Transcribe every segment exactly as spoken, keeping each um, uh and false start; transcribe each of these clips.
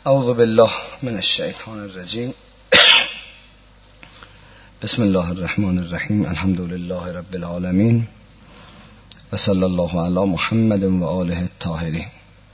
اعوذ بالله من الشیطان الرجیم. بسم الله الرحمن الرحیم. الحمد لله رب العالمین و صلی الله علی محمد و آله الطاهرین.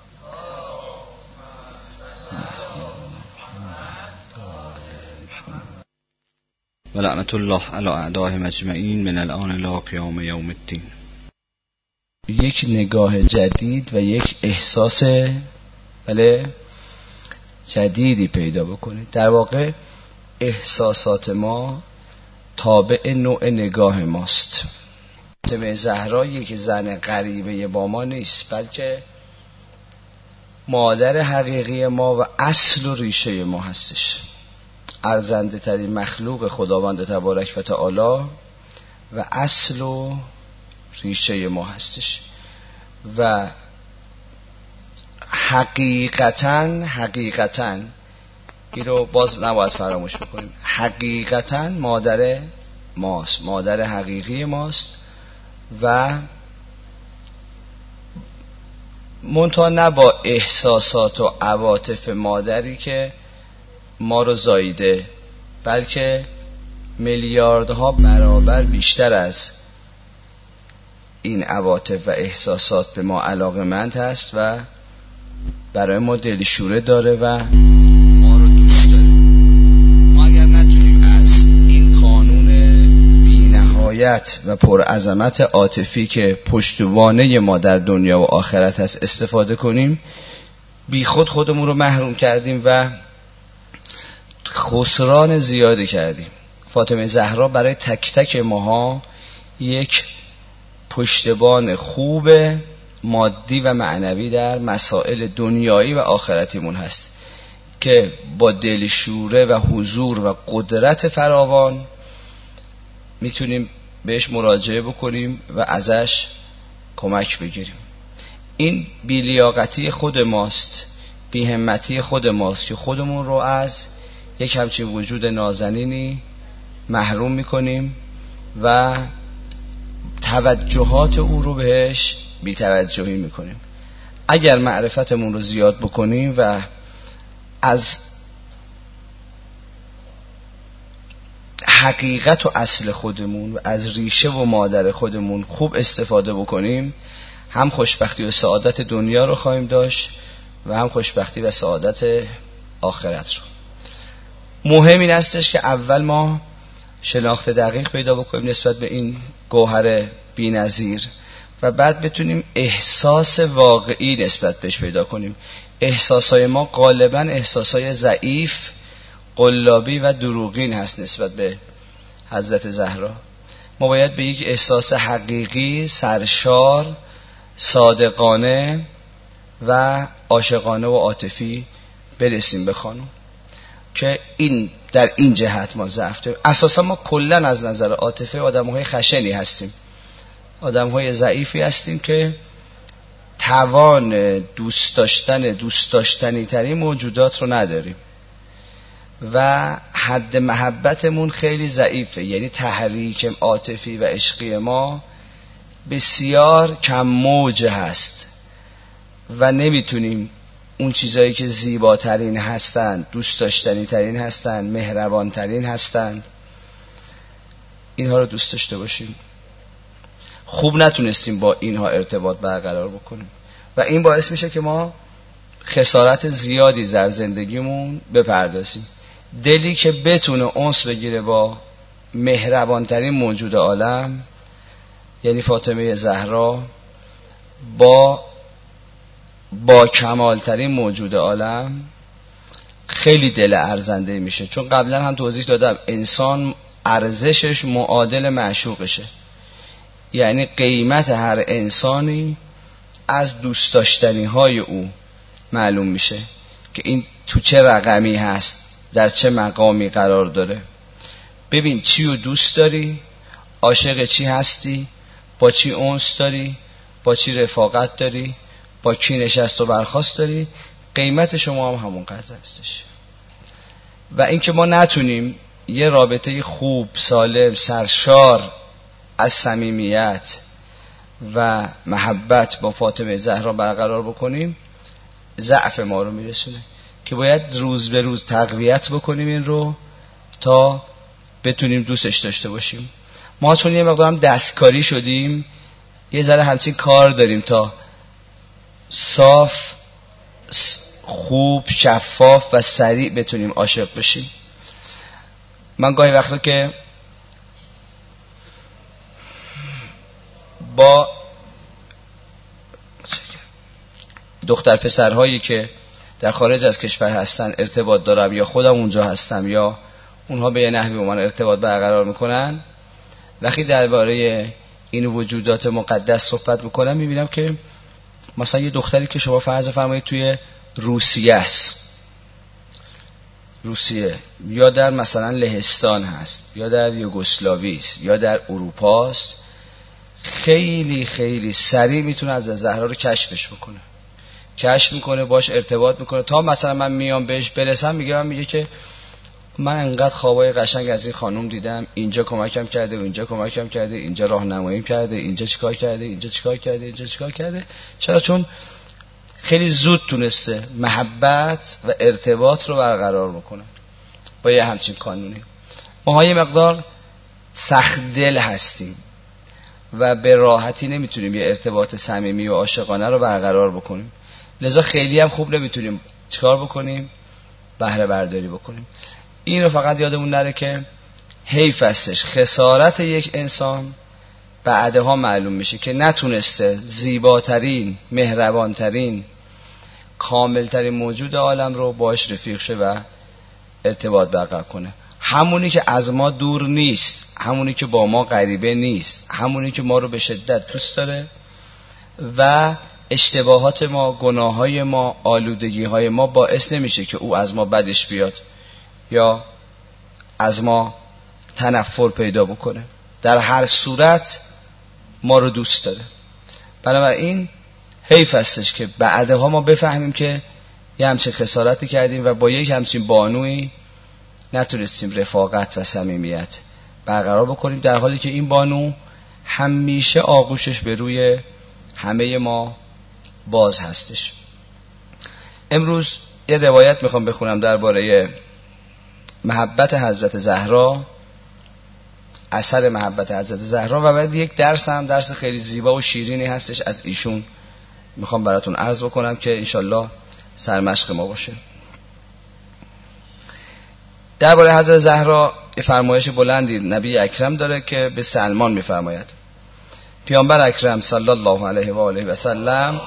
و لعنت الله علی اعدائهم اجمعین من الان الی قیام یوم الدین. یک نگاه جدید و یک احساس بله جدیدی پیدا بکنید. در واقع احساسات ما تابع نوع نگاه ماست. فاطمه زهرا یک زن غریبه با ما نیست، بلکه مادر حقیقی ما و اصل و ریشه ما هستش. ارزنده ترین مخلوق خداوند تبارک و تعالی و اصل و ریشه ما هستش و حقیقتاً حقیقتاً این رو باز نباید فراموش بکنیم، حقیقتاً مادر ماست، مادر حقیقی ماست و منتها نه با احساسات و عواطف مادری که ما رو زاییده، بلکه میلیاردها برابر بیشتر از این عواطف و احساسات به ما علاقه‌مند هست و برای ما دلشوره داره و ما رو دوست داره. ما اگر نتونیم از این قانون بی‌نهایت و پرعظمت عاطفی که پشتوانه ما در دنیا و آخرت هست استفاده کنیم، بی خود خودمون رو محروم کردیم و خسران زیادی کردیم. فاطمه زهرا برای تک تک ماها یک پشتبان خوب مادی و معنوی در مسائل دنیایی و آخرتیمون هست که با دلشوره و حضور و قدرت فراوان میتونیم بهش مراجعه بکنیم و ازش کمک بگیریم. این بی‌لیاقتی خود ماست، بی‌همتی خود ماست که خودمون رو از یک همچین وجود نازنینی محروم میکنیم و توجهات او رو بهش بی توجهی میکنیم. اگر معرفتمون رو زیاد بکنیم و از حقیقت و اصل خودمون و از ریشه و مادر خودمون خوب استفاده بکنیم، هم خوشبختی و سعادت دنیا رو خواهیم داشت و هم خوشبختی و سعادت آخرت رو. مهم این هستش که اول ما شناخت دقیق پیدا بکنیم نسبت به این گوهر بی‌نظیر و بعد بتونیم احساس واقعی نسبت بهش پیدا کنیم. احساسای ما غالباً احساسای ضعیف، قلابی و دروغین هست نسبت به حضرت زهرا. ما باید به یک احساس حقیقی، سرشار، صادقانه و عاشقانه و عاطفی برسیم به خانم که این در این جهت ما ضعف داریم. اساسا ما کلا از نظر عاطفه آدم‌های خشنی هستیم، آدم‌های ضعیفی هستیم که توان دوست داشتن دوست داشتنی ترین موجودات رو نداریم و حد محبتمون خیلی ضعیفه. یعنی تحریک عاطفی و عشقی ما بسیار کم موج هست و نمیتونیم اون چیزایی که زیباترین هستند، دوست داشتنی ترین هستند، مهربان ترین هستند، اینها رو دوست داشته باشیم. خوب نتونستیم با اینها ارتباط برقرار بکنیم و این باعث میشه که ما خسارت زیادی در زندگیمون بپردازیم. دلی که بتونه انس بگیره با مهربان ترین موجود عالم یعنی فاطمه زهرا، با با کمال ترین موجود عالم، خیلی دل ارزنده میشه. چون قبلا هم توضیح دادم انسان ارزشش معادل معشوقشه. یعنی قیمت هر انسانی از دوست داشتنی های او معلوم میشه که این تو چه رقمی هست، در چه مقامی قرار داره. ببین چی رو دوست داری، عاشق چی هستی، با چی انس داری، با چی رفاقت داری، با کی نشست و برخاست داری، قیمت شما هم همون قدر هستش. و اینکه ما نتونیم یه رابطه خوب، سالم، سرشار از صمیمیت و محبت با فاطمه زهرا برقرار بکنیم، ضعف ما رو میرسونه. که باید روز به روز تقویت بکنیم این رو تا بتونیم دوستش داشته باشیم. ما چون یه مقدار هم دستکاری شدیم یه ذره همچین کار داریم تا صاف، خوب، شفاف و سریع بتونیم عاشق بشیم. من گاهی وقتا که با دختر پسرهایی که در خارج از کشور هستن ارتباط دارم یا خودم اونجا هستم یا اونها به یه نحوی با من ارتباط برقرار میکنن، وقتی درباره این وجودات مقدس صحبت میکنم میبینم که مثلا یه دختری که شما فرض فرمایید توی روسیه است، روسیه یا در مثلا لهستان هست یا در یوگسلاوی است یا در اروپا است، خیلی خیلی سریع میتونه از زهرا رو کشفش بکنه، کشف میکنه، باش ارتباط میکنه. تا مثلا من میام بهش برسم میگه من میگه که من انقدر خوابای قشنگ از این خانم دیدم، اینجا کمکم کرده و اینجا کمکم کرده، اینجا راهنماییم کرده، اینجا چیکار کرده، اینجا چیکار کرده، اینجا چیکار کرده. چرا؟ چون خیلی زود تونسته محبت و ارتباط رو برقرار بکنه با یه همچین قانونی. ما یه مقدار سخت دل هستیم و به راحتی نمیتونیم یه ارتباط صمیمی و عاشقانه رو برقرار بکنیم، لذا خیلی هم خوب نمیتونیم چیکار بکنیم؟ بهره برداری بکنیم. این رو فقط یادمون نره که حیف استش، خسارت یک انسان بعدها معلوم میشه که نتونسته زیباترین، مهربانترین، کاملترین موجود عالم رو باش رفیق شه و ارتباط برقرار کنه. همونی که از ما دور نیست، همونی که با ما غریبه نیست، همونی که ما رو به شدت دوست داره و اشتباهات ما، گناههای ما، آلودگیهای ما باعث نمیشه که او از ما بدش بیاد یا از ما تنفر پیدا بکنه. در هر صورت ما رو دوست داره. بنابراین حیف استش که بعدها ما بفهمیم که یه همچین خسارتی کردیم و با یک همچین بانوی نتونستیم رفاقت و صمیمیت برقرار بکنیم، در حالی که این بانو همیشه آغوشش به روی همه ما باز هستش. امروز یه روایت میخوام بخونم درباره محبت حضرت زهرا، اثر محبت حضرت زهرا، و بعد یک درس هم درس خیلی زیبا و شیرینی هستش از ایشون میخوام براتون عرض بکنم که انشالله سرمشق ما باشه. درباره حضرت زهرا یه فرمایش بلندی نبی اکرم داره که به سلمان میفرماید. پیامبر اکرم صلی الله علیه و آله و سلم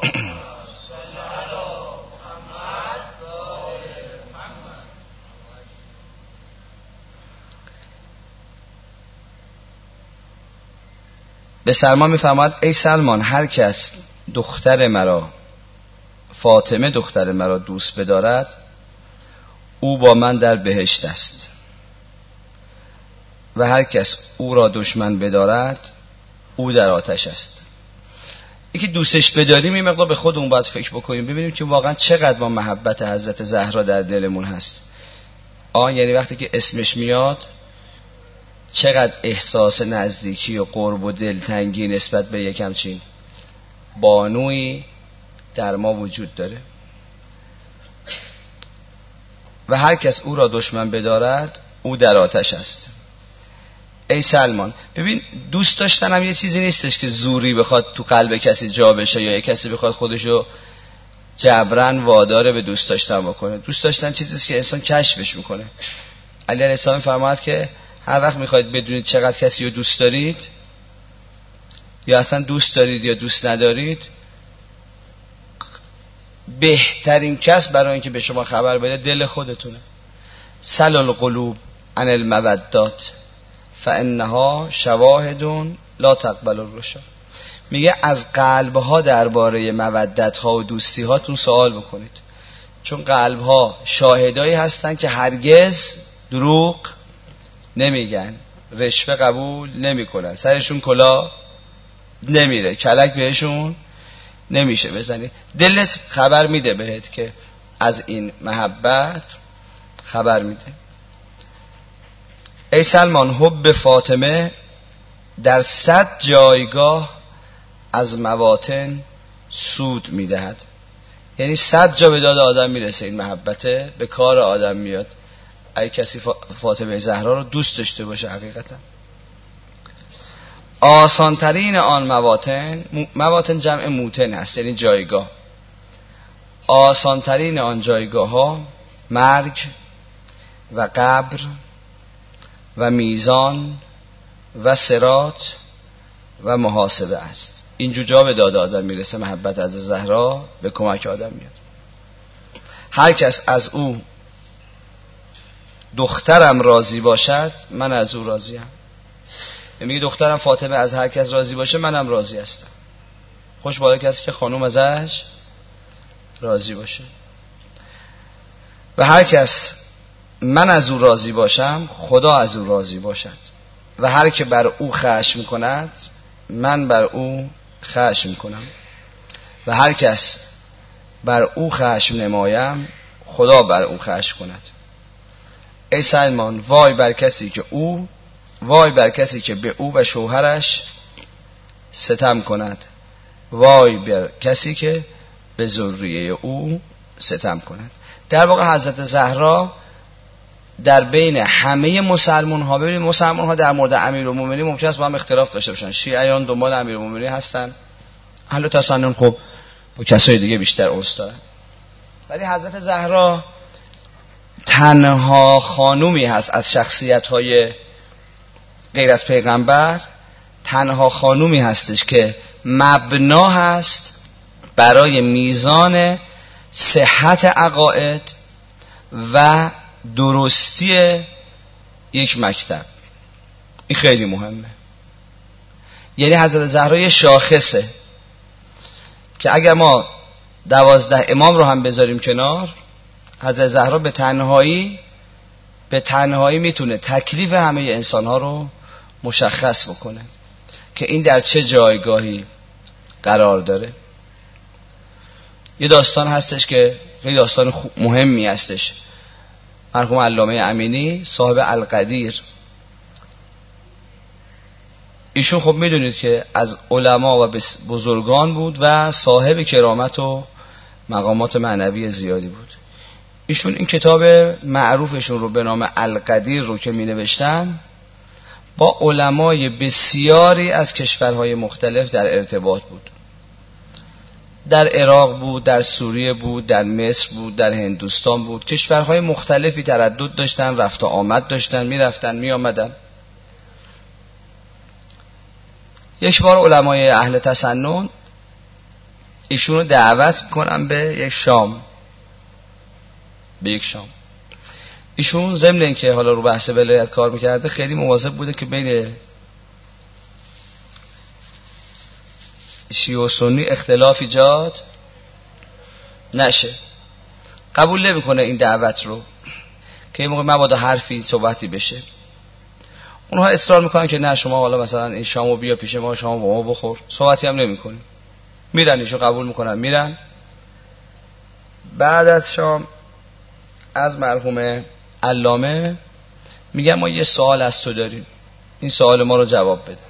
به سلمان میفرماید ای سلمان، هر کس دختر مرا، فاطمه دختر مرا دوست بدارد او با من در بهشت است و هر کس او را دشمن بدارد او در آتش است. یکی دوستش بداریم این مقدار به خودمون باید فکر بکنیم ببینیم که واقعا چقدر ما محبت حضرت زهرا در دلمون هست. آن یعنی وقتی که اسمش میاد چقدر احساس نزدیکی و قرب و دلتنگی نسبت به یک همچین بانوی در ما وجود داره. و هر کس او را دشمن بدارد او در آتش است. ای سلمان، ببین دوست داشتن هم یه چیزی نیستش که زوری بخواد تو قلب کسی جا بشه یا یک کسی بخواد خودشو جبران واداره به دوست داشتن بکنه. دوست داشتن چیزیست که انسان کشفش میکنه. علی علیه السلام فرمود که هر وقت میخواید بدونید چقدر کسی رو دوست دارید یا اصلا دوست دارید یا دوست ندارید، بهترین کس برای اینکه به شما خبر بده دل خودتونه. سل القلوب عن المودات فانها شواهد لا تقبل الرشا. میگه از قلبها درباره مودت ها و دوستی هاتون سوال بکنید، چون قلب ها شاهدایی هستن که هرگز دروغ نمیگن، رشوه قبول نمیکنن، سرشون کلا نمیره، کلک بهشون نمیشه بزنی. دلت خبر میده بهت که از این محبت خبر میده. ای سلمان، حب فاطمه در صد جایگاه از مواطن سود میدهد. یعنی صد جا به داد آدم میرسه این محبته، به کار آدم میاد اگه کسی فاطمه زهرا رو دوست داشته باشه. حقیقتا آسانترین آن مواطن، مواطن جمع موطن هست یعنی جایگاه، آسانترین آن جایگاه ها مرگ و قبر و میزان و صراط و محاسبه است. اینجور جا به داد آدم میرسه محبت از زهرا، به کمک آدم میاد. هر کس از او دخترم راضی باشد من از او راضیم. میگه دخترم فاطمه از هر کس راضی باشه منم راضی هستم. خوش بالا کسی که خانوم ازش راضی باشه. و هر کس من از او راضی باشم خدا از او راضی باشد. و هر که بر او خشم کند من بر او خشم کنم. و هر کس بر او خشم نمایم خدا بر او خشم کند. ای سلمان وای بر کسی که او وای بر کسی که به او و شوهرش ستم کند، وای بر کسی که به ذریه او ستم کند. در واقع حضرت زهرا در بین همه مسلمان ها، ببینید مسلمان ها در مورد امیرالمومنین ممکن است با هم اختلاف داشته باشن، شیعیان دنبال امیرالمومنین هستن، اهل تسنن خب با کسای دیگه بیشتر انس دارن، ولی حضرت زهرا تنها خانومی هست از شخصیت های غیر از پیغمبر، تنها خانومی هستش که مبنا هست برای میزان صحت عقاید و درستی یک مکتب. این خیلی مهمه. یعنی حضرت زهرا یه شاخصه که اگر ما دوازده امام رو هم بذاریم کنار، حضرت زهرا به تنهایی به تنهایی میتونه تکلیف همه انسان ها رو مشخص بکنه که این در چه جایگاهی قرار داره. یه داستان هستش که خیلی داستان مهمی هستش. مرحوم علامه امینی صاحب القدیر، ایشون خب میدونید که از علما و بزرگان بود و صاحب کرامت و مقامات معنوی زیادی بود. ایشون این کتاب معروفشون رو به نام القدیر رو که می نوشتن با علمای بسیاری از کشورهای مختلف در ارتباط بود. در عراق بود، در سوریه بود، در مصر بود، در هندوستان بود. کشورهای مختلفی تردد داشتن، رفت و آمد داشتن، می رفتن می آمدن. یک بار علمای اهل تسنن ایشون رو دعوت میکنن به یک شام، به یک شام. ایشون ضمن اینکه حالا رو بحث ولایت کار میکرده خیلی مواظب بوده که بین شیعه و سنی اختلاف ایجاد نشه. قبول نمیکنه این دعوت رو که این موقع مبادا حرفی صحبتی بشه. اونها اصرار میکنن که نه شما حالا مثلا این شامو بیا پیش ما، شما با ما بخور، صحبتی هم نمیکنیم. میرن، ایشون قبول میکنن میرن. بعد از شام از مرحوم علامه میگن ما یه سوال از تو داریم، این سوال ما رو جواب بده.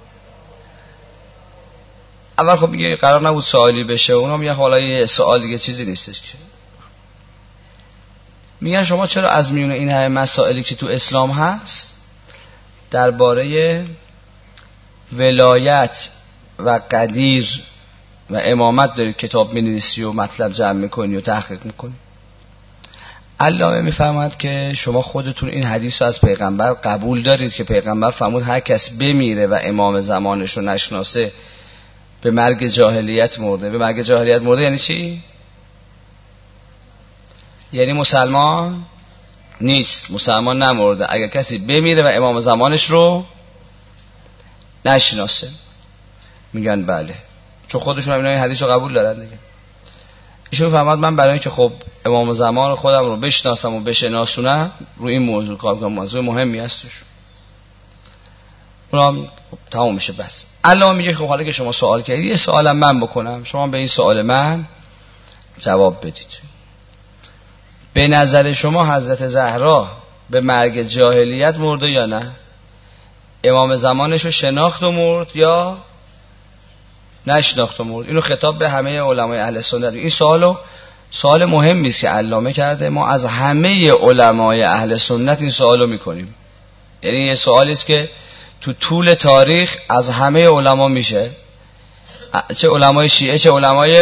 اول خب میگه قرار نبود سوالی بشه، اونا میگن حالا یه سوال دیگه چیزی نیستش که. میگن شما چرا از میون این همه مسائلی که تو اسلام هست درباره ولایت و قدیر و امامت داری کتاب می‌نویسی و مطلب جمع میکنی و تحقیق میکنی؟ علامه میفهمد که شما خودتون این حدیث رو از پیغمبر قبول دارید که پیغمبر فرمود هر کس بمیره و امام زمانش رو نشناسه به مرگ جاهلیت مرده. به مرگ جاهلیت مرده یعنی چی؟ یعنی مسلمان نیست، مسلمان نمرده. اگر کسی بمیره و امام زمانش رو نشناسه. میگن بله، چون خودشون هم این حدیث رو قبول دارن دیگه. ایشون فهمد من برای اینکه خب امام زمان خودم رو بشناسم و بشناسونم رو این موضوع کار کنم، موضوع مهمی هستش. اونم خب تمام میشه. بس علامه میگه خب حالا که شما سوال کردید یه سوالم من بکنم، شما به این سوال من جواب بدید. به نظر شما حضرت زهرا به مرگ جاهلیت مرده یا نه؟ امام زمانش رو شناخت و مرد یا نشناخت و مرد؟ اینو خطاب به همه علمای اهل سنت. این سوالو سوال مهمی است که علامه کرده. ما از همه علمای اهل سنت این سوالو میکنیم. یعنی یه سوالی است که تو طول تاریخ از همه علما میشه، چه علمای شیعه چه علمای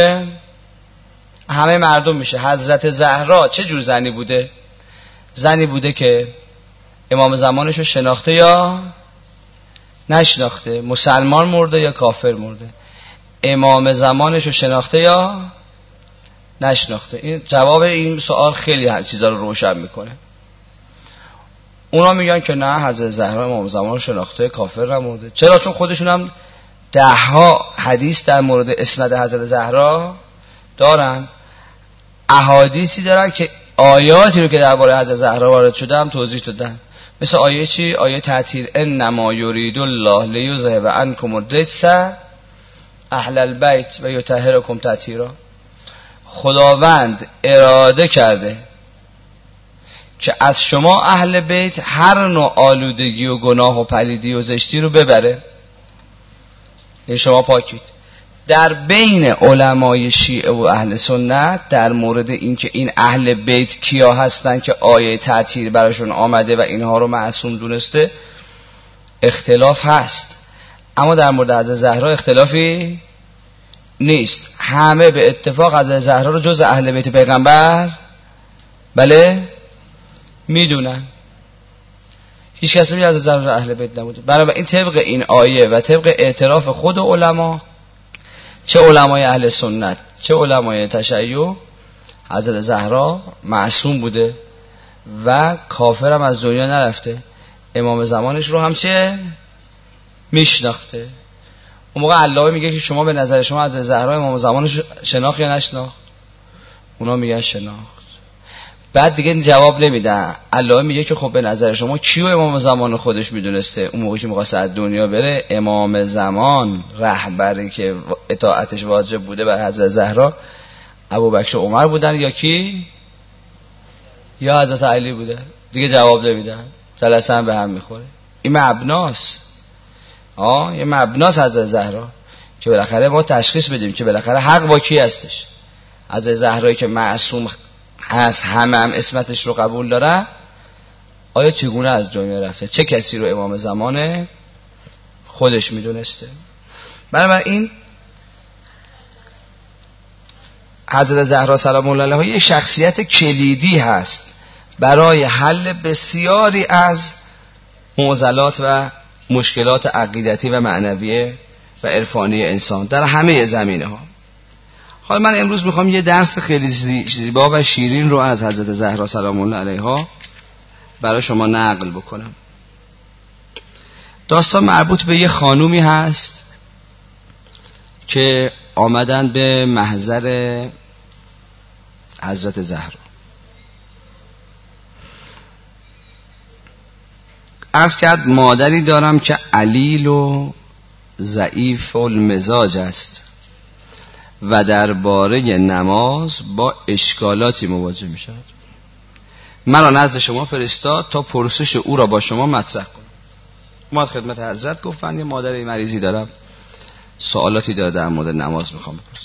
همه مردم میشه. حضرت زهرا چه جور زنی بوده؟ زنی بوده که امام زمانشو شناخته یا نشناخته؟ مسلمان مرده یا کافر مرده؟ امام زمانشو شناخته یا نشناخته؟ این جواب این سوال خیلی هر چیزا رو روشن میکنه. اونا میگن که نه، حضرت زهرا امام زمان شناخته، کافر نمورده. چرا؟ چون خودشون هم ده ها حدیث در مورد اسناد حضرت زهرا دارن، احادیثی دارن که آیاتی رو که درباره حضرت زهرا وارد شده هم توضیح دادن. مثل آیه چی؟ آیه تطهیر، انما یرید الله لیذهب عنکم الرجس اهل البیت و یطهرکم تطهیرا. خداوند اراده کرده که از شما اهل بیت هر نوع آلودگی و گناه و پلیدی و زشتی رو ببره، یعنی شما پاکید. در بین علمای شیعه و اهل سنت در مورد اینکه این اهل بیت کیا هستن که آیه تطهیر براشون آمده و اینها رو معصوم دونسته اختلاف هست، اما در مورد حضرت زهرا اختلافی نیست. همه به اتفاق حضرت زهرا رو جز اهل بیت پیغمبر بله میدونن. هیچ کسی میگه حضرت زهرا اهل بیت نبوده. بنابراین طبق این آیه و طبق اعتراف خود علما، چه علمای اهل سنت چه علمای تشیع، حضرت زهرا معصوم بوده و کافر هم از دنیا نرفته. امام زمانش رو هم چه میشناخته. اون موقع علامه میگه که شما به نظر شما حضرت زهرا امام زمانش شناخت یا نشناخت؟ اونا میگن شناخت. بعد دیگه جواب نمیدن. علامه میگه که خب به نظر شما کیو امام زمان خودش میدونسته اون موقعی که می‌خواست از دنیا بره؟ امام زمان رهبری که اطاعتش واجب بوده بر حضرت زهرا ابوبکر و عمر بودن یا کی؟ یا حضرت علی بوده؟ دیگه جواب نمیدن. جلسه هم به هم میخوره. این مبناست. آه یه مبناست حضرت زهرا که بالاخره ما تشخیص بدیم که بالاخره حق با کی هستش. حضرت زهرایی که معصوم هست، همه هم اسمتش رو قبول داره، آیا چگونه از دنیا رفته؟ چه کسی رو امام زمان خودش میدونسته؟ بنابراین حضرت زهرا سلام الله علیها یک شخصیت کلیدی هست برای حل بسیاری از معضلات و مشکلات عقیدتی و معنوی و عرفانی انسان در همه زمینه ها. حالا من امروز میخوام یه درس خیلی زیبا و شیرین رو از حضرت زهرا سلام الله علیها برای شما نقل بکنم. داستان مربوط به یه خانومی هست که آمدن به محضر حضرت زهرا. عرض کرد مادری دارم که علیل و ضعیف المزاج است و درباره نماز با اشکالاتی مواجه می شود. مرا نزد شما فرستاد تا پرسش او را با شما مطرح کنم. ما خدمت حضرت گفتن یه مادر مریضی دارم، سوالاتی داره در مورد نماز میخوام بپرسم.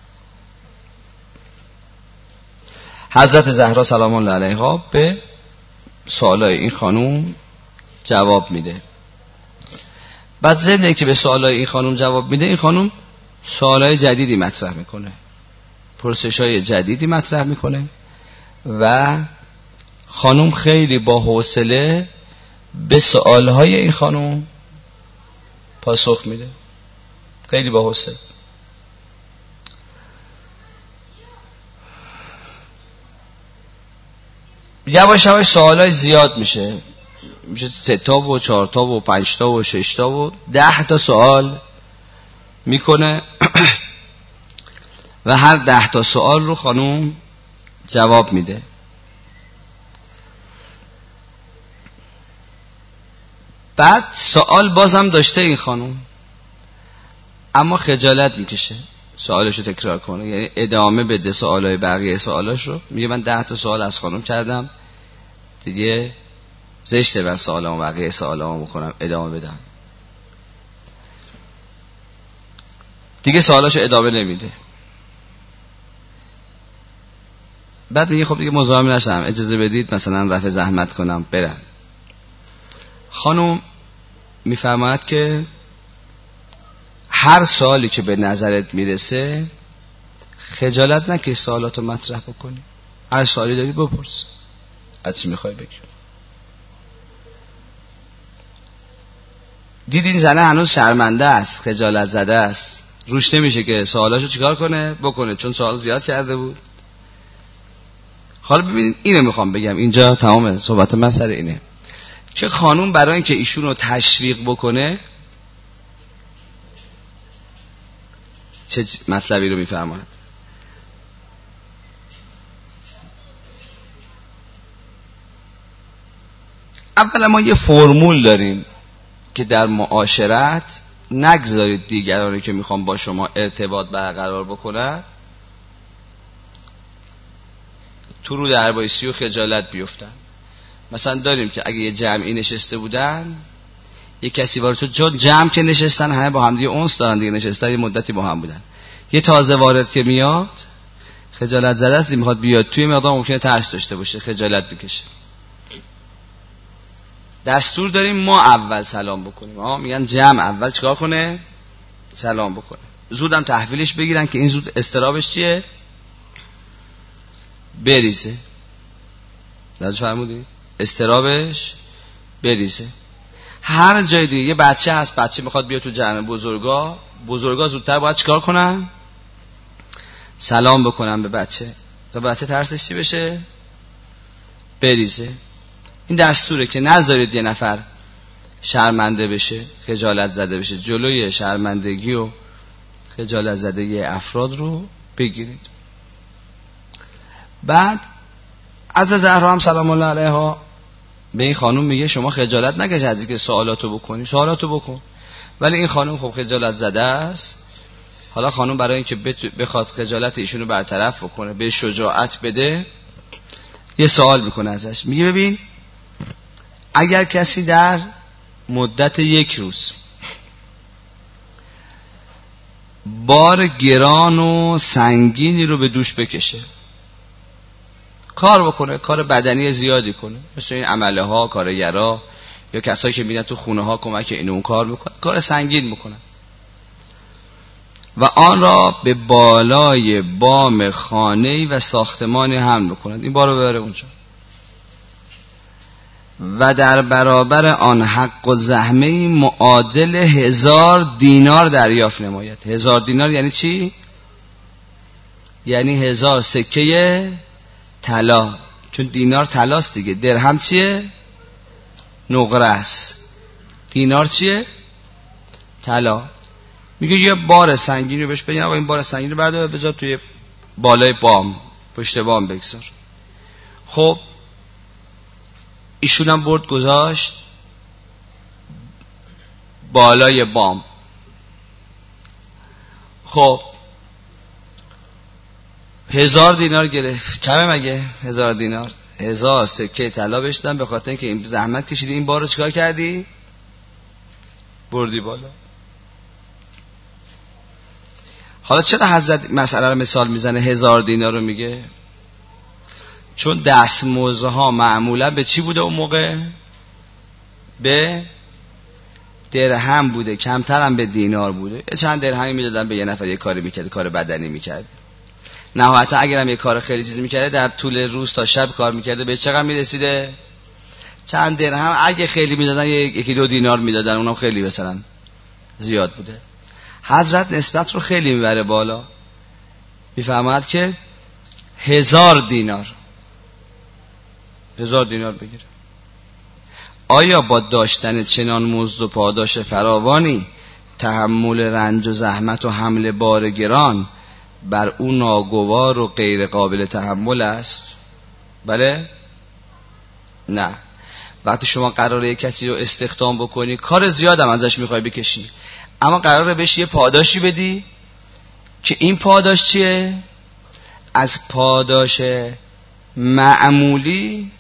حضرت زهرا سلام الله علیها به سوالای این خانوم جواب میده. بعد ضمن که به سوالای این خانوم جواب میده، این خانوم سوالای جدیدی مطرح میکنه، پرسشای جدیدی مطرح میکنه و خانوم خیلی با حوصله به سوالهای این خانوم پاسخ میده، خیلی با حوصله. یواش یواش سوالای زیاد میشه، میشه سه تا و چهار تا و پنج تا و شش تا و ده تا سوال میکنه و هر ده تا سوال رو خانوم جواب میده. بعد سوال بازم داشته این خانوم، اما خجالت میکشه سوالشو تکرار کنه، یعنی ادامه بده سوالای بقیه سوالاش رو. میگه من ده تا سوال از خانوم کردم دیگه زشته من سوالامو بقیه سوالامو بکنم ادامه بدم. دیگه سوالاشو ادامه نمیده. بعد میگه خب دیگه مزاحم نشم، اجازه بدید مثلا رفع زحمت کنم برم. خانم میفرماید که هر سوالی که به نظرت میرسه خجالت نکش سوالاتو مطرح بکنی، هر سوالی داری بپرس، از چی میخوای بگی. دیدین زنه هنوز شرمنده است، خجالت زده است، روش نمیشه که سوالاشو چیکار کنه بکنه، چون سوال زیاد کرده بود. حالا ببینید اینو میخوام بگم، اینجا تمام صحبت من سر اینه که خانوم برای اینکه ایشون رو تشویق بکنه چه مطلبی رو میفرماید؟ اولا ما یه فرمول داریم که در معاشرت نگذارید دیگرانی که میخوام با شما ارتباط برقرار بکنن تو رو در بایستی و خجالت بیفتن. مثلا داریم که اگه یه جمعی نشسته بودن، یه کسی وارد شد، چون جمع که نشستن همه با هم دیگه اونس دارن دیگه، نشستن یه مدتی با هم بودن، یه تازه وارد که میاد خجالت زده است، میخواد بیاد توی مقدار ممکنه ترس داشته باشه، خجالت بکشه. دستور داریم ما اول سلام بکنیم. ها میگن جمع اول چیکار کنه؟ سلام بکنه. زودم تحویلش بگیرن که این زود استرابش چیه؟ بریزه. درست فرمودید؟ استرابش بریزه. هر جای دیگه یه بچه هست، بچه میخواد بیاد تو جمع بزرگا، بزرگا زودتر باید چیکار کنن؟ سلام بکنن به بچه تا بچه ترسش چی بشه؟ بریزه. این دستوره که نذارید یه نفر شرمنده بشه، خجالت زده بشه، جلوی شرمندگی و خجالت زدگی افراد رو بگیرید. بعد از زهرا هم سلام الله علیها به این خانم میگه شما خجالت نکش از اینکه سوالاتو بکنی، سوالاتو بکن. ولی این خانم خب خجالت زده است. حالا خانم برای اینکه بخواد خجالت ایشونو برطرف بکنه، به شجاعت بده، یه سوال میکنه ازش، میگه ببین اگر کسی در مدت یک روز بار گران و سنگینی رو به دوش بکشه، کار بکنه، کار بدنی زیادی کنه، مثل این عمله ها، کارگرا یا کسایی که میرن تو خونه ها کمک اینو اون کار میکنن، کار سنگین میکنن و آن را به بالای بام خانه‌ای و ساختمانی حمل بکنند، این بارو ببره اونجا و در برابر آن حق و زحمه معادل هزار دینار دریافت نماید. هزار دینار یعنی چی؟ یعنی هزار سکه طلا، چون دینار طلاست دیگه. درهم چیه؟ نقره است. دینار چیه؟ طلا. میگه یه بار سنگین رو بهش بگین آقا این بار سنگین رو بردار بذار توی بالای بام، پشت بام بگذار. خب ایشون هم برد گذاشت بالای بام. خب هزار دینار گرفت. کمه مگه هزار دینار؟ هزار سکه طلا بشتن به خاطر اینکه این زحمت کشیدی، این بار رو چیکار کردی؟ بردی بالا. حالا چرا حضرت مسئله رو مثال میزنه هزار دینار رو میگه؟ چون دستمزدها معمولا به چی بوده اون موقع؟ به درهم بوده، کمتر هم به دینار بوده. چند درهمی میدادن به یه نفر یه کاری میکرد، کار بدنی میکرد. نهایتا اگرم یه کار خیلی چیزی میکرده در طول روز تا شب کار میکرده به چقدر میرسیده؟ چند درهم. اگه خیلی میدادن یکی دو دینار میدادن، اونم خیلی مثلا زیاد بوده. حضرت نسبت رو خیلی میبره بالا، میفهمد که هزار دینار هزار دینار بگیره. آیا با داشتن چنان مزد و پاداش فراوانی تحمل رنج و زحمت و حمل بار گران بر او ناگوار و غیر قابل تحمل است؟ بله؟ نه. وقتی شما قراره کسی رو استخدام بکنی، کار زیاد هم ازش میخوای بکشی، اما قراره بهش یه پاداشی بدی که این پاداش چیه؟ از پاداش معمولی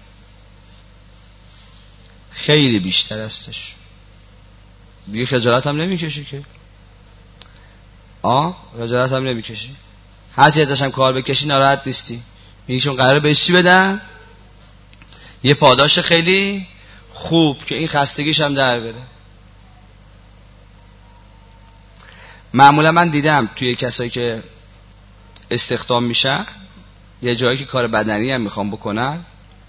خیلی بیشتر هستش. دیگه خجالت هم نمیکشی که آه خجالت هم نمیکشی، هر چی ازش هم کار بکشی ناراحت نیستی، میگه قراره بهش چی بدن؟ یه پاداش خیلی خوب که این خستگیش هم در بره. معمولا من دیدم توی کسایی که استخدام میشن، یه جایی که کار بدنی هم میخوام بکنن،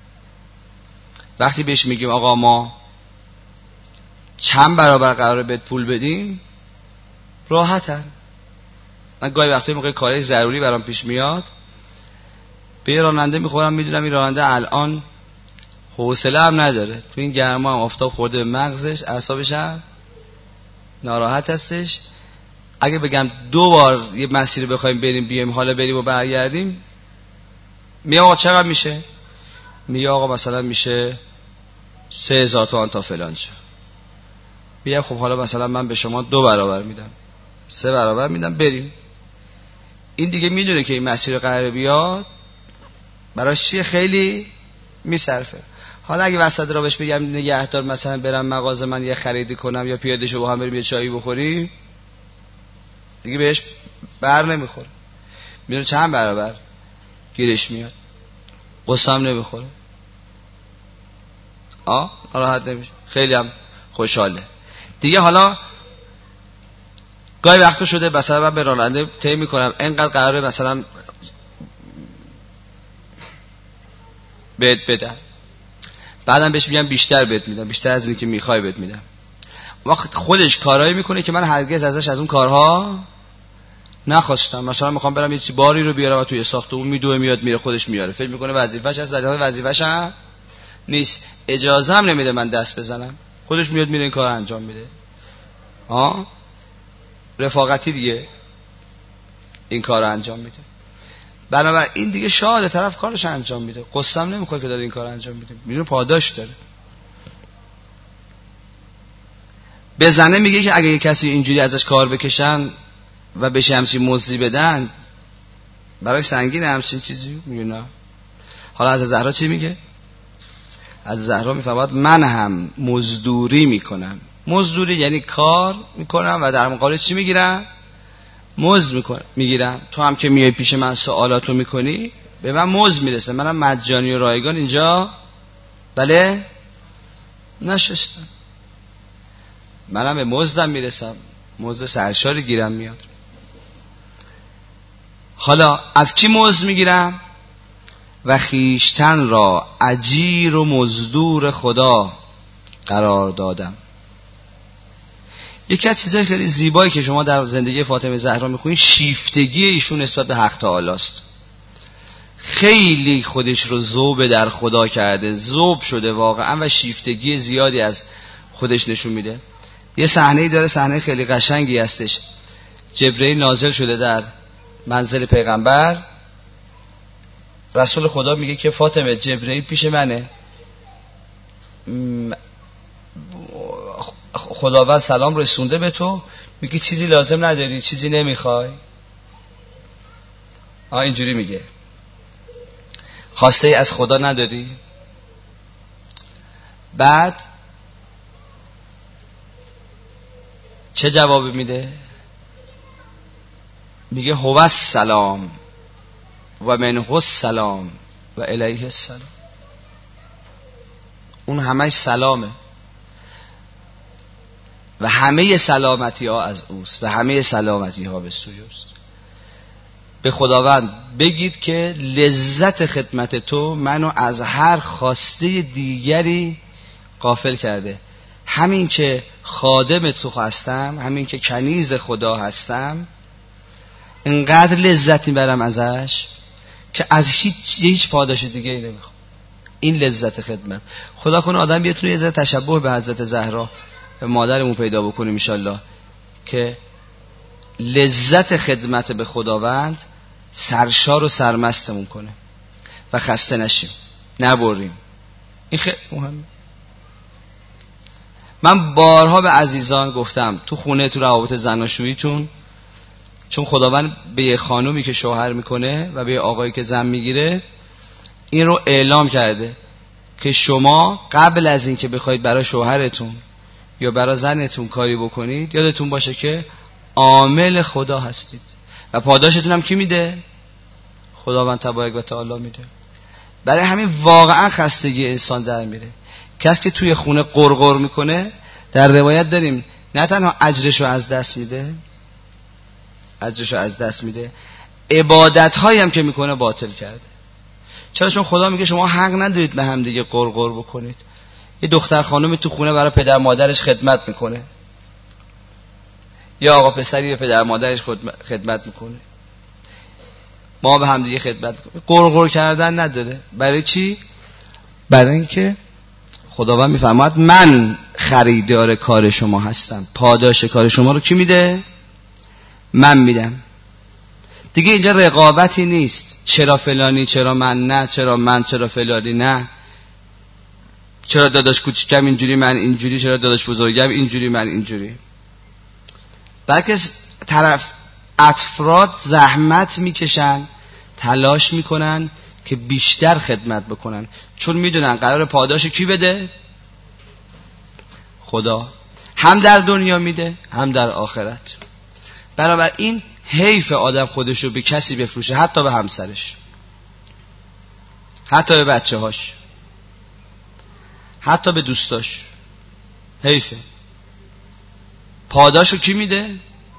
وقتی بهش میگیم آقا ما چند برابر قراره بهت پول بدیم، راحتن. من گاهی وقتی موقع کاری ضروری برام پیش میاد، به یه راننده میخورم، میدونم این راننده الان حوصله هم نداره، تو این گرما هم آفتاب خورده به مغزش، اعصابش هم ناراحت هستش. اگه بگم دو بار یه مسیر بخوایم بریم بیایم حالا بریم و برگردیم، میگم آقا چقدر میشه؟ میگه آقا مثلا میشه سه هزار تومان تا فلان شو. میگم خب حالا مثلا من به شما دو برابر میدم، سه برابر میدم، بریم. این دیگه میدونه که این مسیر قراره بیاد، براش چیه خیلی میصرفه. حالا اگه وسط را بهش بگم نگهدار مثلا برم مغازه من یه خریدی کنم یا پیاده شو با هم بریم یه چایی بخوریم، دیگه بهش بر نمیخوره. میره چند برابر گیرش میاد، قصه هم نمیخوره، آه راحت نمیشه، خیلی هم خوشحاله دیگه. حالا گاهی وقتا شده مثلا من به راننده طی میکنم اینقدر قراره مثلا بهت بدم، بعدم بهش میگم بیشتر بهت میدم، بیشتر از این که میخوای بهت میدم. وقت خودش کارایی میکنه که من هرگز ازش از اون کارها نخواستم. مثلا میخوام برم یه چیزی باری رو بیارم و توی ساختمون میدوه میاد میره خودش میاره، فکر میکنه وظیفه‌ش از زدن وظیفه‌ش هم نیست، اجازه هم نمیده من دست بزنم، خودش میاد میره این کار انجام میده. ها رفاقتی دیگه این کار رو انجام میده. بنابراین این دیگه شاده طرف کارش انجام میده، قصه هم نمیخواد که داره این کار انجام میده، میدونه پاداش داره. به زنه میگه که اگه یه کسی اینجوری ازش کار بکشن و بشه همچین مزدی بدن برای سنگین همچین چیزی، میگه نه. حالا از زهرا چی میگه؟ از زهرا میفهمد من هم مزدوری میکنم. مزدوری یعنی کار میکنم و در مقابلش چی میگیرم؟ مزد میکنم میگیرم. تو هم که میای پیش من سوالاتو میکنی به من مزد میرسه، منم مجانی و رایگان اینجا بله نشستم، منم به مزدم میرسم، مزد سرشاری گیرم میاد. حالا از کی مزد میگیرم؟ و خیشتن را اجیر و مزدور خدا قرار دادم. یکی از چیزهای خیلی زیبایی که شما در زندگی فاطمه زهرا میخونید شیفتگی ایشون نسبت به حق تعالی است. خیلی خودش رو ذوب در خدا کرده، ذوب شده واقعا و شیفتگی زیادی از خودش نشون میده. یه صحنه‌ای داره، صحنه خیلی قشنگی هستش. جبرئیل نازل شده در منزل پیغمبر، رسول خدا میگه که فاطمه جبرئیل پیش منه، خداوند سلام رسونده به تو، میگه چیزی لازم نداری، چیزی نمیخوای. آه اینجوری میگه خواسته ای از خدا نداری؟ بعد چه جوابی میده؟ میگه هو السلام و منه السلام و الیه السلام. اون همش سلامه و همه سلامتی ها از اوست و همه سلامتی ها به سوی اوست. به خداوند بگید که لذت خدمت تو منو از هر خواسته دیگری غافل کرده. همین که خادم تو هستم، همین که کنیز خدا هستم، انقدر لذت میبرم ازش که از هیچ هیچ پاداش دیگه ای نمیخوام. این لذت خدمت. خدا کنه آدم بیتونه یه ذره تشبه به حضرت زهرا به مادرمون پیدا بکنیم انشالله، که لذت خدمت به خداوند سرشار و سرمستمون کنه و خسته نشیم، نبریم. این خیلی مهمه. من بارها به عزیزان گفتم تو خونه، تو روابط زناشوییتون، چون خداوند به یه خانومی که شوهر میکنه و به یه آقایی که زن میگیره این رو اعلام کرده که شما قبل از این که بخواید برای شوهرتون یا برای زنتون کاری بکنید یادتون باشه که عامل خدا هستید و پاداشتون هم کی میده؟ خداوند تبارک و تعالی میده. برای همین واقعا خستگی انسان در میره. کسی که توی خونه قرقر میکنه در روایت داریم نه تنها اجرشو از دست میده، اجرشو از دست میده، عبادت هایی هم که میکنه باطل کرده. چرا؟ چون خدا میگه شما حق ندارید به هم دیگه قرقر بکنید. یه دختر خانمی تو خونه برای پدر مادرش خدمت میکنه، یا آقا پسری به پدر مادرش خدمت میکنه، ما به هم دیگه خدمت میکنیم. قرقر کردن نداره. برای چی؟ برای اینکه خداوند میفرماید من خریدار کار شما هستم، پاداش کار شما رو کی میده؟ من میدم. دیگه اینجا رقابتی نیست، چرا فلانی چرا من نه، چرا من چرا فلانی نه، چرا داداش کوچیکم اینجوری من اینجوری، چرا داداش بزرگم اینجوری من اینجوری. بلکه طرف افراد زحمت میکشن، تلاش میکنن که بیشتر خدمت بکنن، چون میدونن قرار پاداش کی بده؟ خدا. هم در دنیا میده هم در آخرت. بنابراین حیف آدم خودشو به کسی بفروشه، حتی به همسرش، حتی به بچه هاش، حتی به دوستاش. حیفه. پاداشو کی میده؟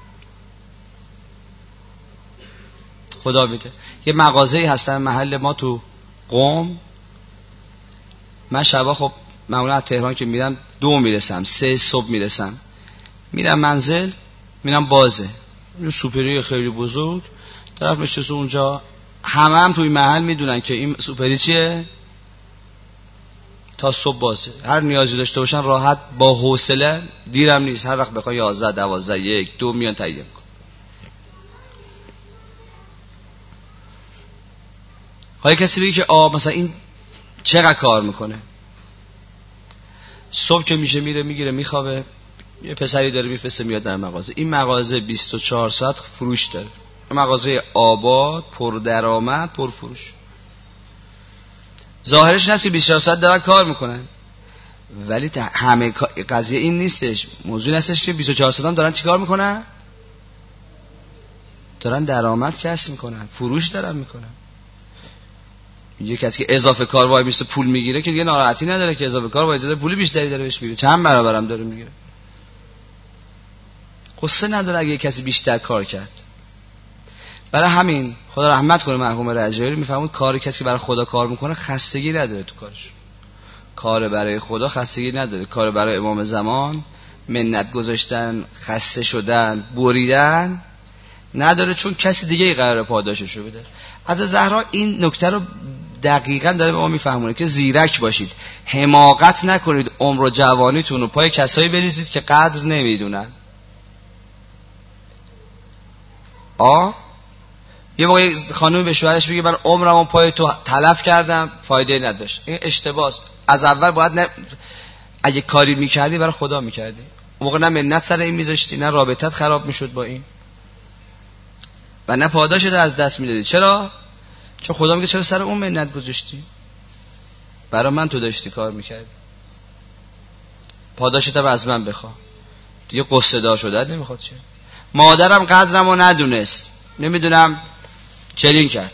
خدا میده. یه مغازه‌ای هستن محل ما تو قم، من شبا خب معمولا از تهران که میرم دو میرسم، سه صبح میرسم، میرم منزل، میرم بازه یه سوپری خیلی بزرگ، طرف نشسته اونجا، همه هم توی محل میدونن که این سوپری چیه، تا صبح بازه، هر نیازی داشته باشن راحت با حوصله، دیرم نیست، هر وقت بخوای یازده دوازده یک دو میان تهیه کن. حالا کسی بگه که آ مثلا این چقدر کار میکنه، صبح که میشه میره میگیره میخوابه، یه پسری داره میفرسته میاد در مغازه. این مغازه بیست و چهار ساعت فروش داره، مغازه آباد، پر درآمد، پر فروش. ظاهرش نیست که بیست و چهار ساعت دارن کار میکنن، ولی همه قضیه این نیستش. موضوع نیستش که بیست و چهار ساعت هم دارن چیکار میکنن؟ دارن درآمد کسب میکنن، فروش دارن میکنن. یه کسی که اضافه کار وای میسته پول میگیره که دیگه ناراحتی نداره که اضافه کار وای زده پول بیشتری داره بهش میگیره، چند برابرم داره میگیره، قصه نداره اگه کسی بیشتر کار کرد. برای همین خدا رحمت کنه مرحوم رجایی میفهمون کار کسی برای خدا کار میکنه خستگی نداره تو کارش. کار برای خدا خستگی نداره. کار برای امام زمان منت گذاشتن، خسته شدن، بریدن نداره، چون کسی دیگه ای قراره پاداششو بده. از زهرا این نکته رو دقیقاً داره به ما میفهمونه که زیرک باشید، حماقت نکنید، عمر و جوانیتون رو پای کسایی بریزید که قدر نمیدونن. آ یه موقع خانم به شوهرش بگه من عمرمو پای تو تلف کردم، فایده نداشت. این اشتباهه. از اول باید نه... اگه کاری میکردی برای خدا میکردی، اون موقع نه منت سر این میذاشتی، نه رابطت خراب میشد با این، و نه پاداشت از دست میدادی. چرا؟ چون خدا میگه چرا سر اون منت گذاشتی؟ برای من تو داشتی کار میکردی، پاداشت هم از من بخوا. دیگه قصه دار شدن نمیخواد. چه مادرم قدرمو ندونست، نمیدونم چرین کرد.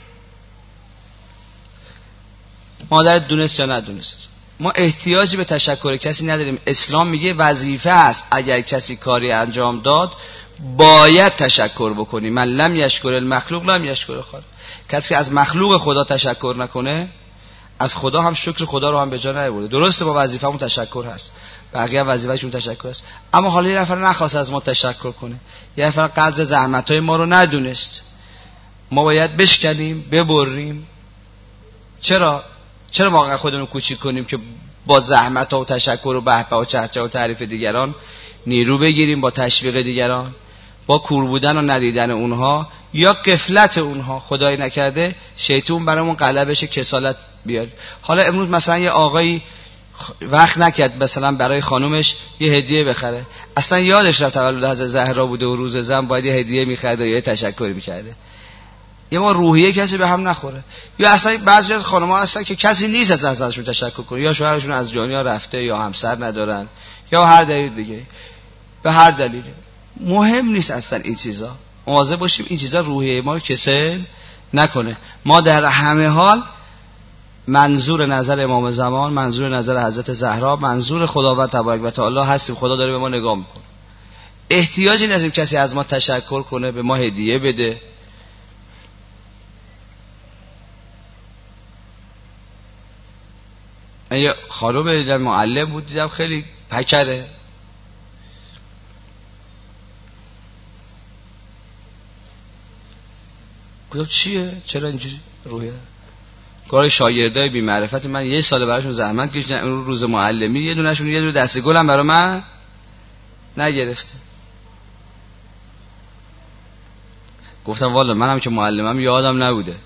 مادر دونست یا ندونست، ما احتیاجی به تشکر کسی نداریم. اسلام میگه وظیفه است اگر کسی کاری انجام داد باید تشکر بکنی. من لم یشکر المخلوق لم یشکر خالق. کسی که از مخلوق خدا تشکر نکنه از خدا هم شکر خدا رو هم به جا نیاورده. درسته با وظیفه‌مون تشکر هست، بقیه هم وظیفه‌شون تشکر است، اما حالا یه نفر نخواست از ما تشکر کنه، یه نفر قدر زحمت‌های ما رو ندونست، ما باید بشکنیم، ببریم. چرا چرا واقعا خودمون کوچیک کنیم که با زحمت و تشکر و بهبه و چهچه و تعریف دیگران نیرو بگیریم، با تشویق دیگران، با کور بودن و ندیدن اونها یا غفلت اونها، خدای نکرده شیطان برامون غلبش کسالت بیاد. حالا امروز مثلا یه آقایی وقت نکرد مثلا برای خانومش یه هدیه بخره، اصلا یادش رفت تولد حضرت زهرا بوده و روز زن باید یه هدیه می‌خرید و یه تشکری می‌کرده. یه ما روحیه کسی به هم نخوره. یا اصلا بعضی از خانم‌ها هستن که کسی نیست از ازشون تشکر کنه، یا شوهرشون از دنیا رفته یا همسر ندارن یا هر دلیل دیگه، به هر دلیل مهم نیست اصلا این چیزا. مواظب باشیم این چیزا روحیه ما رو کسل نکنه. ما در همه حال منظور نظر امام زمان، منظور نظر حضرت زهرا، منظور خداوند تبارک و تعالی هستیم. خدا داره به ما نگاه میکنه. احتیاجی نداریم کسی از ما تشکر کنه، به ما هدیه بده. من یه خانم دیدم معلم بود، دیدم خیلی پکره، گفتم چیه؟ چرا اینجوری روحیه؟ کار شاگردای بی معرفت من یه سال براشون زحمت کشیدن، اون روز معلمی یه دونهشون یه دونه دسته گلم برای من نگرفته. گفتم والا منم که معلمم یادم نبوده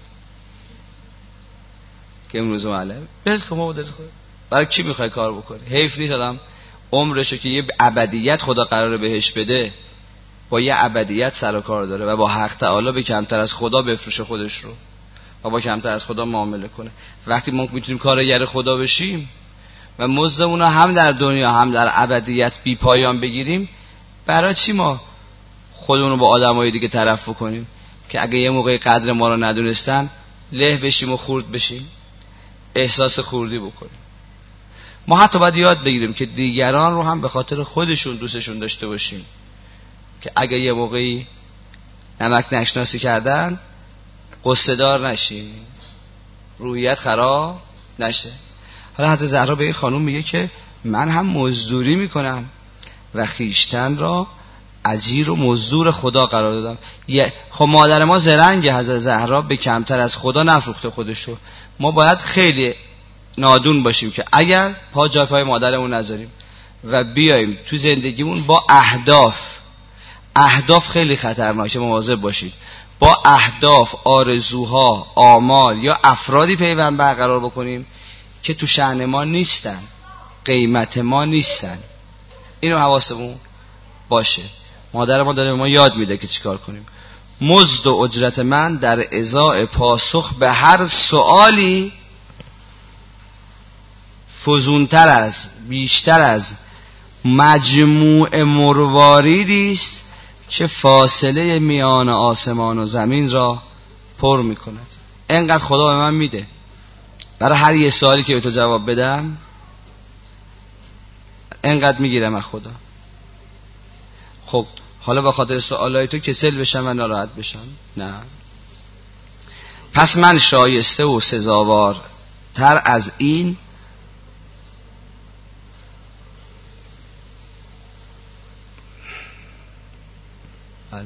که امروز معلم بل که ما بوده. برای کی میخوای کار بکنی؟ حیف نیست آدم عمرشو که یه ابدیت خدا قراره بهش بده با یه ابدیت سر و کار داره و با حق تعالی به کمتر از خدا بفروشه خودش رو و با کمتر از خدا معامله کنه. وقتی ما میتونیم کارگر خدا بشیم و مزدمون رو هم در دنیا هم در ابدیت بی پایان بگیریم، برای چی ما خودمون رو با آدمای دیگه طرف بکنیم که اگه یه موقعی قدر ما رو ندونستن له بشیم و خورد بشیم، احساس خوردی بکنیم. ما حتی باید یاد بگیریم که دیگران رو هم به خاطر خودشون دوستشون داشته باشیم، که اگه یه موقعی نمک نشناسی کردن قصه دار نشیم، روحیت خراب نشه. حالا حضرت زهرا به این خانوم میگه که من هم مزدوری میکنم و خیشتن را اجیر و مزدور خدا قرار دادم. خب مادر ما زرنگ، حضرت زهرا به کمتر از خدا نفروخته خودشو. ما باید خیلی نادون باشیم که اگر پا جای پای مادرمون نذاریم و بیاییم تو زندگیمون با اهداف اهداف خیلی خطرناکه، مواظب باشید. با اهداف، آرزوها، آمال یا افرادی پیوند برقرار بکنیم که تو شأن ما نیستن، قیمت ما نیستن. اینو حواسمون باشه. مادر ما داره به ما یاد میده که چیکار کنیم. مزد و اجرت من در ازای پاسخ به هر سوالی فزونتر از، بیشتر از مجموع مرواریدی است که فاصله میان آسمان و زمین را پر میکند. اینقدر خدا به من میده برای هر یه سوالی که به تو جواب بدم، اینقدر میگیرم از خدا. خب حالا با خاطر سوالای تو کسل بشم و ناراحت بشم؟ نه. پس من شایسته و سزاوار تر از این بله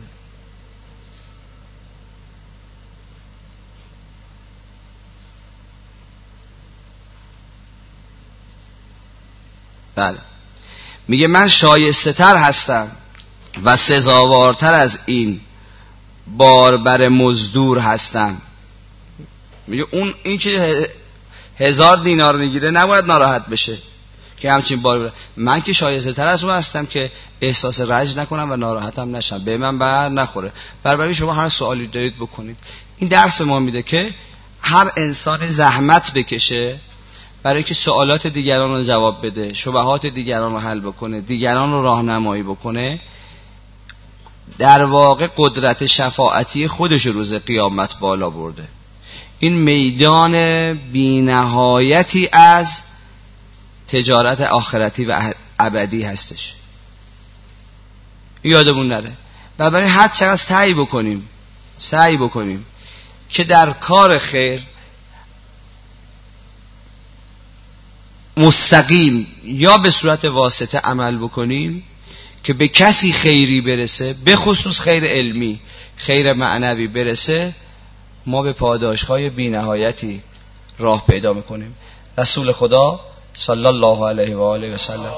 بله میگه من شایسته تر هستم و سزاوارتر از این باربر مزدور هستم. میگه اون این که هزار دینار میگیره نباید ناراحت بشه که همچین بار. من که شایسته تر از اون هستم که احساس رنج نکنم و ناراحتم نشم، به من بر نخوره. برای شما هر سوالی دارید بکنید. این درس ما میده که هر انسان زحمت بکشه برای که سوالات دیگران رو جواب بده، شبهات دیگران رو حل بکنه، دیگران رو راهنمایی بکنه، در واقع قدرت شفاعتی خودش روز قیامت بالا برده. این میدان بی‌نهایتی از تجارت آخرتی و ابدی هستش، یادمون نره. و برای هر چقدر سعی بکنیم سعی بکنیم که در کار خیر مستقیم یا به صورت واسطه عمل بکنیم که به کسی خیری برسه، به خصوص خیر علمی، خیر معنوی برسه، ما به پاداش‌های بی‌نهایتی راه پیدا میکنیم. رسول خدا صلی الله علیه و آله و سلم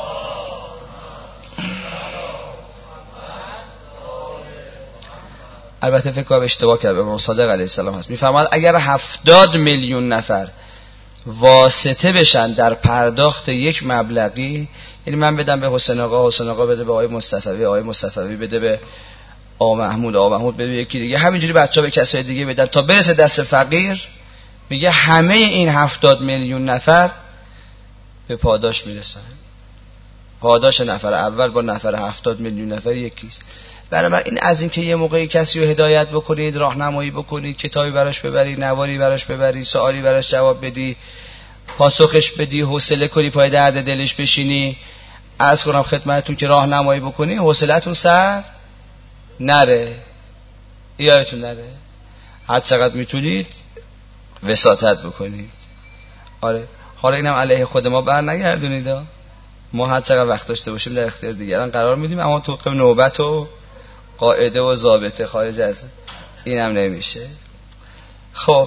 البته فکر کنم اشتباه کرد، امام صادق علیه السلام هست، میفرماد اگر هفتاد میلیون نفر واسطه بشن در پرداخت یک مبلغی، یعنی من بدم به حسین آقا، حسین آقا بده به آقای مصطفی، آقای مصطفی بده به آقا محمود، آقا محمود بده به یکی دیگه، همینجوری بچه‌ها به کسای دیگه بدن تا برسه دست فقیر، میگه همه این هفتاد میلیون نفر به پاداش میرسن. پاداش نفر اول با نفر هفتاد میلیون نفر یکیست. بنابراین از این که یه موقعی کسی رو هدایت بکنید، راهنمایی بکنید، کتابی براش ببری، نواری براش ببری، سوالی براش جواب بدی، پاسخش بدی، حوصله کنی، پای درد دلش بشینی، عرض کنم خدمتتون که راهنمایی بکنی، حوصله‌تون سر نره، یادتون نره. هر چقدر میتونید وساطت بکنید. آره حالا اینم علیه خود ما بر نگردونید، ما هر چقدر وقت داشته باشیم در اختیار دیگران قرار میدیم، اما طبق نوبت و قاعده و ضابطه خارج از اینم نمیشه. خب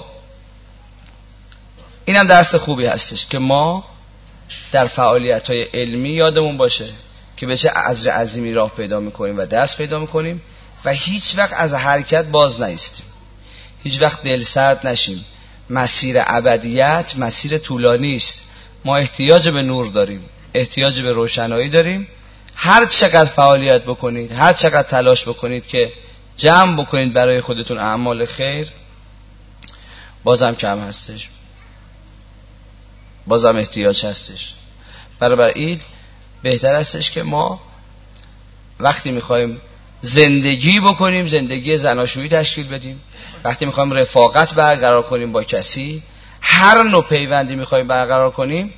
اینم درس خوبی هستش که ما در فعالیت‌های علمی یادمون باشه که به چه اجر عظیمی راه پیدا میکنیم و دست پیدا میکنیم و هیچ وقت از حرکت باز نیستیم، هیچ وقت دل سرد نشیم. مسیر ابدیت مسیر طولانی است، ما احتیاج به نور داریم، احتیاج به روشنایی داریم. هر چقدر فعالیت بکنید، هر چقدر تلاش بکنید که جمع بکنید برای خودتون اعمال خیر، بازم کم هستش، بازم احتیاج هستش. بنابراین بهتر هستش که ما وقتی میخوایم زندگی بکنیم، زندگی زناشویی تشکیل بدیم، وقتی میخوایم رفاقت برقرار کنیم با کسی، هر نوع پیوندی میخوایم برقرار کنیم،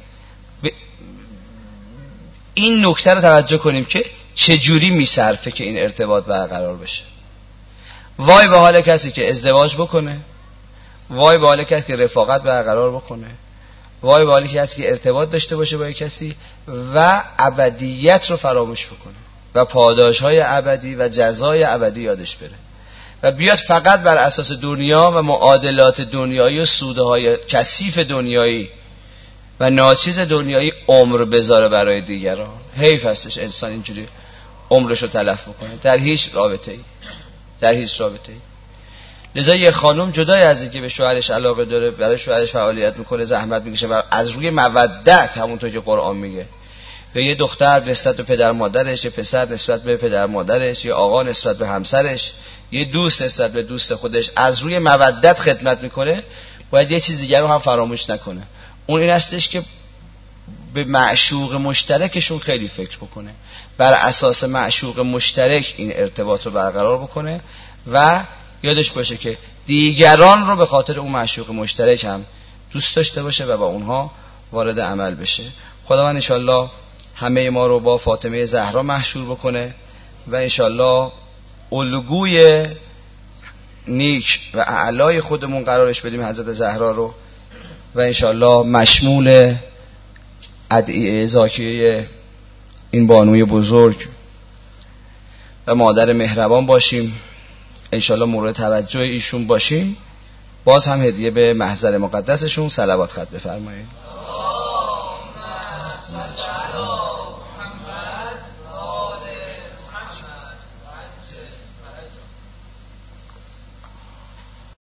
این نکته رو توجه کنیم که چجوری میصرفه که این ارتباط برقرار بشه. وای به حال کسی که ازدواج بکنه، وای به حال کسی که رفاقت برقرار بکنه، وای به حال کسی که ارتباط داشته باشه با کسی و ابدیت رو فراموش بکنه و پاداش‌های ابدی و جزای ابدی یادش بره و بیاد فقط بر اساس دنیا و معادلات دنیایی و سودهای کثیف دنیایی و ناچیز دنیایی عمر بذاره برای دیگران. حیف هستش انسان اینجوری عمرشو تلف بکنه در هیچ رابطه‌ای، در هیچ رابطه‌ای. لذا یه خانم جدای از اینکه به شوهرش علاقه داره، برای شوهرش فعالیت میکنه، زحمت میکشه و از روی مودت، همونطور که قرآن میگه، به یه دختر نسبت به پدر مادرش، یه پسر نسبت به پدر مادرش، یه آقا نسبت به همسرش، یه دوست نسبت به دوست خودش، از روی مودت خدمت میکنه، باید یه چیز دیگر رو هم فراموش نکنه. اون این هستش که به معشوق مشترکشون خیلی فکر بکنه، بر اساس معشوق مشترک این ارتباط رو برقرار بکنه و یادش باشه که دیگران رو به خاطر اون معشوق مشترک هم دوست داشته باشه و با اونها وارد عمل بشه. خداوند انشالله همه ما رو با فاطمه زهرا محشور بکنه و انشالله الگوی نیک و اعلای خودمون قرارش بدیم حضرت زهرا رو و انشالله مشمول ادعیه زاکیه این بانوی بزرگ و مادر مهربان باشیم، انشالله مورد توجه ایشون باشیم. باز هم هدیه به محضر مقدسشون صلوات خط بفرمایید.